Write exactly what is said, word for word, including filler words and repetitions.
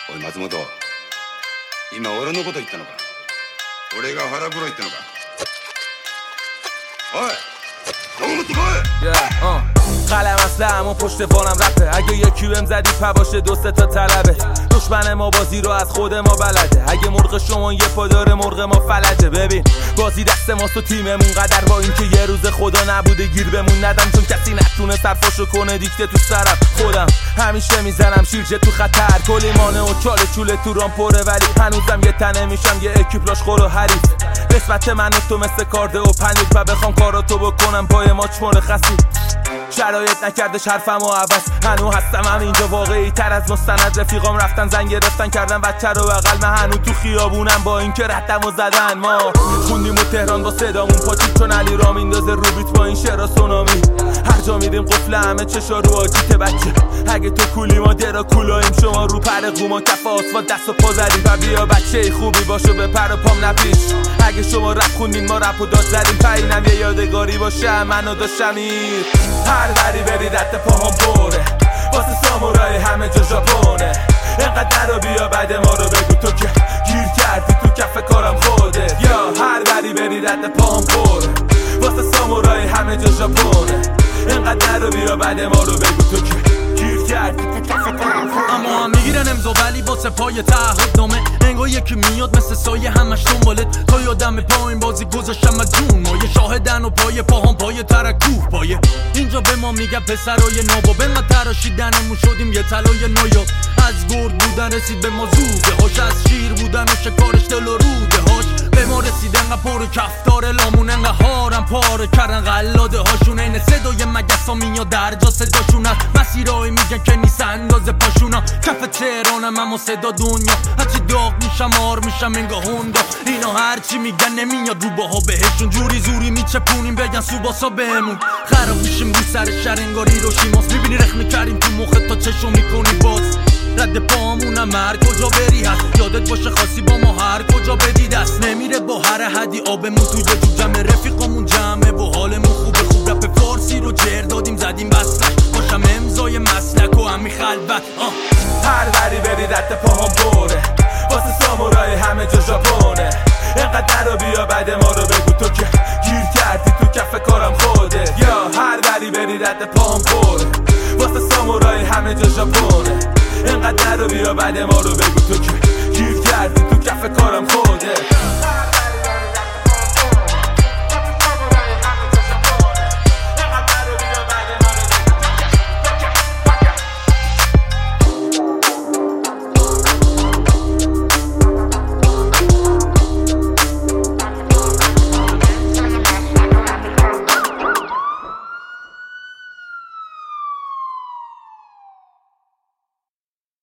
おい松本、今俺のこと言ったのか？俺が腹黒いってのか？おいどう思ってこい。 yeah, uh. قلم اصلا پشت بانم رفته، اگه یکی بهم زدی پا باشه دو سه تا طلبه. دشمن ما بازی رو از خود ما بلده، اگه مرغ شما یه پا داره مرغ ما فلجه. ببین بازی دست ماست و تیممون، قدر با این که یه روز خدا نبوده گیر بمون ندم، چون کسی نتونه صرفاشو کنه دیکته تو سرم. خودم همیشه میزنم شیرجه تو خطر، کلیمانه و چاله چوله تو رام پره، ولی هنوزم یه تنه میشم یه اکیپلاش خور و حریف. قسمت من و تو مثل کارده و پنیر، و بخوام کاراتو بکنم پای ماچ مرخصی. شرایط نکردش حرفم و عوض، هنو هستم هم اینجا واقعی تر از مستند. رفیقام رفتن زنگ گرفتن کردن بچه رو بغل، من هنو تو خیابونم با این که ردم و زدن. ما خوندیم و تهران با صدامون پاچید، چون علی را میندازه رو بیت با این شعرا سونامی. هر جا میریم قفل همه چشا رو آجیت بچه، اگه تو کولی ما درا کولاییم، شما رو پر قوما کف آسفالت دست و پا زدیم. و بیا بچه خوبی باشو به پر و پام نپیش، اگه شما رپ خوندین ما رپ و داد زدیم. پایینم یه یادگاری باشه منو داشتمیر، هر بری بری رد پاهم بره، واسه سامورای همه جا ژاپونه. اینقدر رو بیا بعد ما رو بگو تو که گیر کردی تو کف کارم خودت. یا هر بری بری رد پاهم بره، واسه سامورای همه جا ژاپونه. اینقدر رو بیا بعد ما رو بگو تو که گیر کردی تو کف کارم خودت. اما هم میگیرن امضا ولی واسه پای تعهد نامه، انگار یکی میاد مثل سایه همش دنبالت. تا یادم پایین بازی گذاشتم از جون، ما یه شاهدن و پای پاهم پای ترکوه پایه. اینجا به ما میگه پسرای ناباب، انقدر تراشیدنمون شدیم یه طلای نایاب. از گرد بودن رسید به ما زوده هاش، از شیر بودن و شکارش دل و روده هاش. به ما رسید انقدر پر کفتار لامون، انقدر هارم پاره کردن غلاده هاشون. این صدای مگس ها میاد در جا صداشون هست، مسیرهای میگن که نیست اندازه پاشونا. کف تهرانم اما صدا دنیا، هرچی داغ میشم آر میشم انگاه هوندا. اینا هرچی میگن نمیاد رو باها بهشون، جوری زوری میچپونیم بگن سوباسا بهمون. خراب میشیم رو سر شهر انگاری رو شیماس، میبینی رخ میکردیم تو مخت تا چشم میکنی باز. رد پامونم هر کجا بری هست، یادت باشه خاصی با ما هر کجا بدی دست. نمیره با هر حدی آبمون توی جو جمع، رفیقامون جمعه و حالمون خوبه. خوب رپ فارسی رو جر دادیم زدیم بستش، باشم امضای مسلک و همی خلوت. هر بری بری رد پاهم بره، واسه سامورای همه جا ژاپونه. اینقدر رو بیا بعد ما رو بگو تو که گیر کردی تو کف کارم خودت. یا هر بری بری رد پاهم بره، واسه سامورای همه جا ژاپونه. اینقدر رو بیا بعد ما رو بگو تو که گیر کردی تو کف کارم خودت.